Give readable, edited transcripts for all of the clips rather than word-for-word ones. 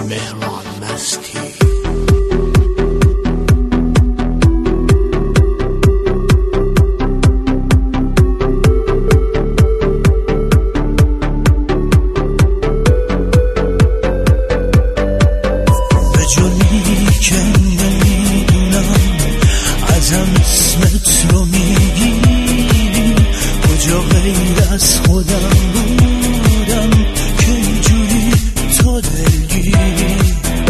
مهران مستی. به جرمی که نمیدونم ازم اسمت رو میگی، کجا غیر از خودم بودم که اینجوری تو دلگیری.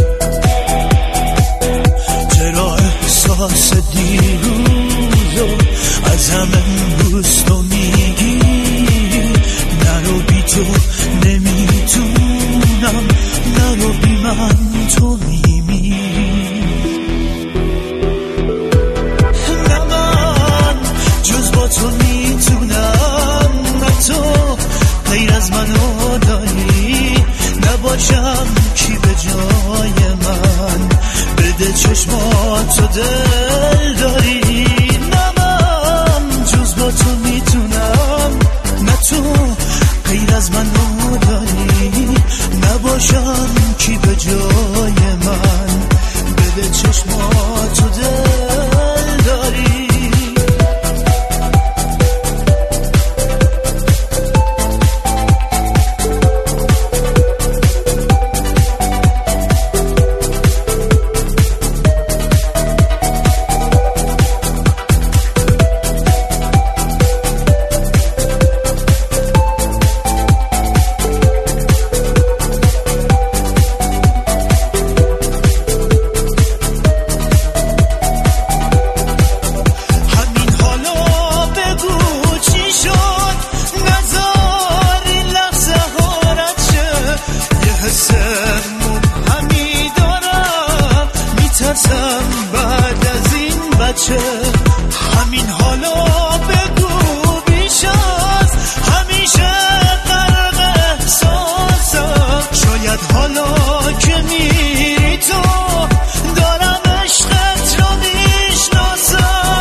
چرا احساس دیروزو ازم امروز تو میگی؟ نرو بی تو نمیتونم، نرو بی من تو میمیری. نه من جز با تو میتونم، نه تو غیر از منو داری. نباشم کی به جای من، بده چشماتو دل داری. نه من جز با تو میتونم، نه تو غیر از منو داری. نباشم کی به جای من، بده چشماتو دل داری. بعد از این بچه همین حالا بگو بیش از همیشه غرق احساسم. شاید حالا که میری تو دارم عشقت رو میشناسم.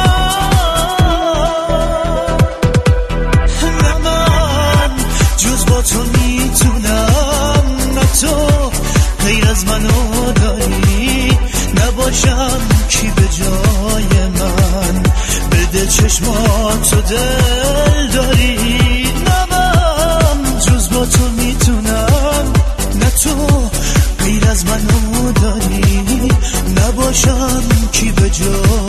نه من جز با تو میتونم، نه تو غیر از منو داری. نباشم کی به جای من، بده چشماتو دل داری. نه من جز با تو میتونم، نه تو غیر از منو داری. نباشم کی به جای